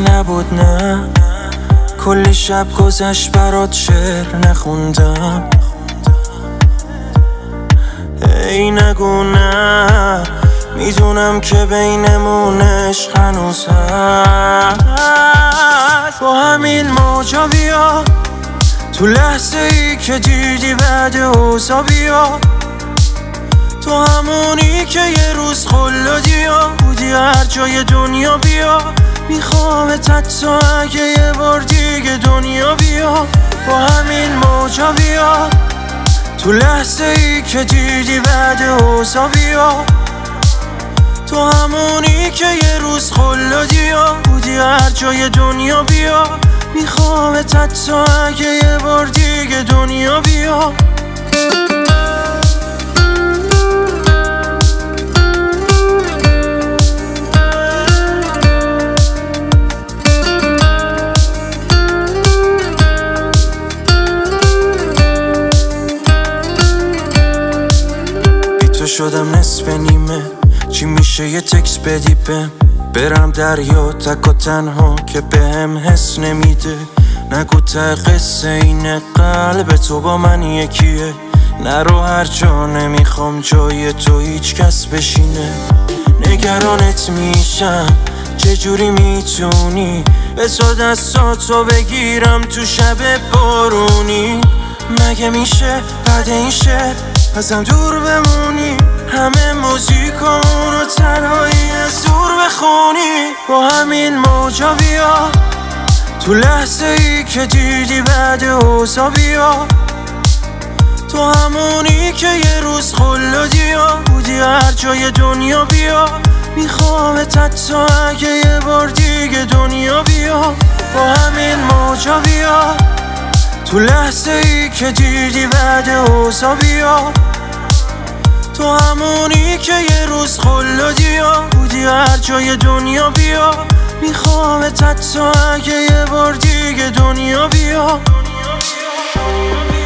نبود نه، کلی شب گذشت برات شعر نخوندم. ای نگو نه، میدونم که بینمون عشق هنوز هست. با همین موجا بیا، تو لحظه ای که دیدی بعد اوضاع بیا. تو همونی که یه روز خلادی بودی هر جای دنیا بیا. میخوامت تا اگه یه بار دیگه دنیا بیا. با همین موجا بیا، تو لحظه ای که دیدی بعد اوضاع بیا. تو همونی که یه روز خلادی بودی هر جای دنیا بیا. میخوامت تا اگه یه بار دیگه دنیا بیا. تو شدم نصف نیمه، چی میشه یه تکس بدی بهم؟ برم دریا تک و تنها که بهم حس نمیده. نگو ته قصه اینه، قلب تو با من یکیه. نرو هر جا نمیخوام جای تو هیچ کس بشینه. نگرانت میشم چجوری میتونی بذار دستاتو بگیرم تو شب بارونی. مگه میشه بعد این شعر ازم دور بمونی؟ همه موزیکامونو تنهایی از دور بخونی. با همین موجا بیا، تو لحظه ای که دیدی بعد اوضاع بیا. تو همونی که یه روز خلادی بودی هر جای دنیا بیا. میخوامت تا اگه یه بار دیگه دنیا بیا. با همین موجا بیا، تو لحظه ای که دیدی بعد اوضاع بیا. تو همونی که یه روز خلادی بودی هر جای دنیا بیا. میخوامت تا اگه یه بار دیگه دنیا بیا.